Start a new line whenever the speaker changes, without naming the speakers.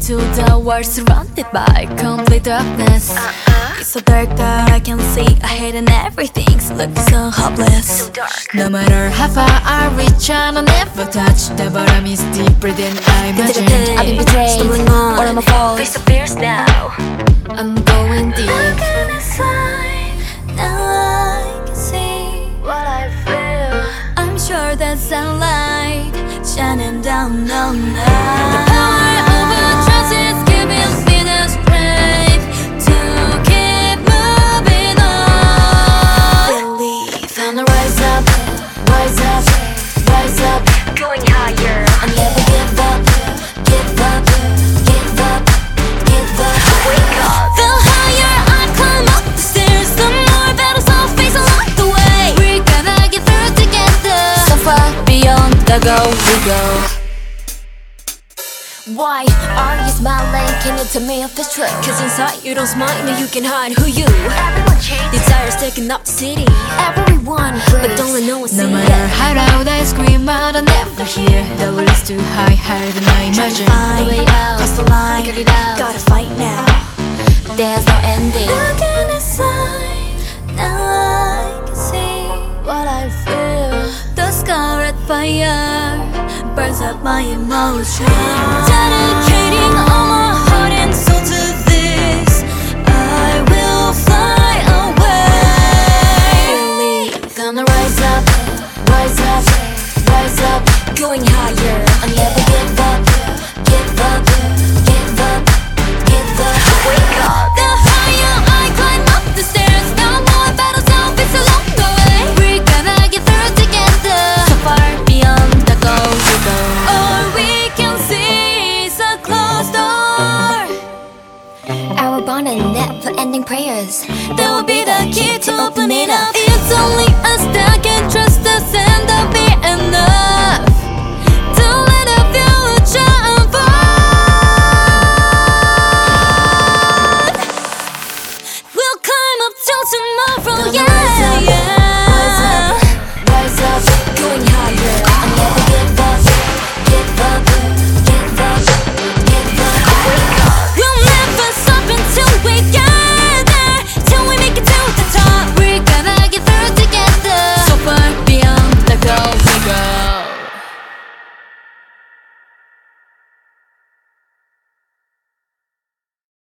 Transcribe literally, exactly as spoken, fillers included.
into the world surrounded by complete darkness.
uh-uh.
It's so dark that I can see ahead and everything's looking so hopeless.
So dark.
No matter how far I reach, I'll never touch. The bottom is deeper than I imagined. I've been betrayed,
stumbling on,
all of my faults.
face to fears now.
I'm going deep.
Look inside, now I can see what I feel.
I'm sure that sunlight shining down on us.
The power of a trust is giving me the strength to keep moving on.
Believe and rise up, rise up, rise up.
Going higher,
I never give up, give up, give up, give up.
wake up.
The higher I climb up the stairs, the more battles I'll face along the way. We're gonna get through together. So far beyond the goal we go. Why are you smiling? Can you tell me if it's true?
Cause inside you don't smile, no you can hide who you. Everyone changes.
Desire's taking up the city.
Everyone
But
but
don't
don't
let
know
no
what's
No
in
matter
it.
how loud I scream out, I'll never hear. The will is too high, higher than I imagined.
Find
The way out,
cross the line,
figure it out.
gotta fight now.
There's no ending.
Looking inside, now I can see what I feel.
The scarlet fire burns up my emotions.
Dedicating all my heart and soul to this, I will fly away.
Believe gonna rise up, rise up, rise up.
Going higher,
I never give up, give up, give up, give up.
wake up.
The higher I climb up the stairs, the more battles I'll face along the way. We're gonna get through together. So far beyond the goal we go. All we can see is a closed door.
Our bond and never-ending prayers,
That will be the key to open it up. It's only us that can try.